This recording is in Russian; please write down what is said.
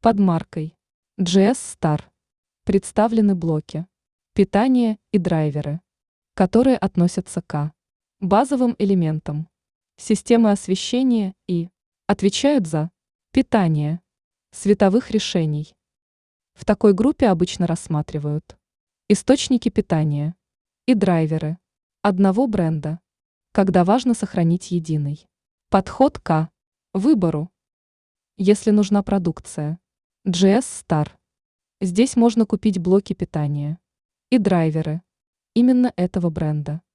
Под маркой GS Star представлены блоки питания и драйверы, которые относятся к базовым элементам системы освещения и отвечают за питание световых решений. В такой группе обычно рассматривают источники питания и драйверы одного бренда, когда важно сохранить единый подход к выбору. Если нужна продукция GS Star, здесь можно купить блоки питания и драйверы именно этого бренда.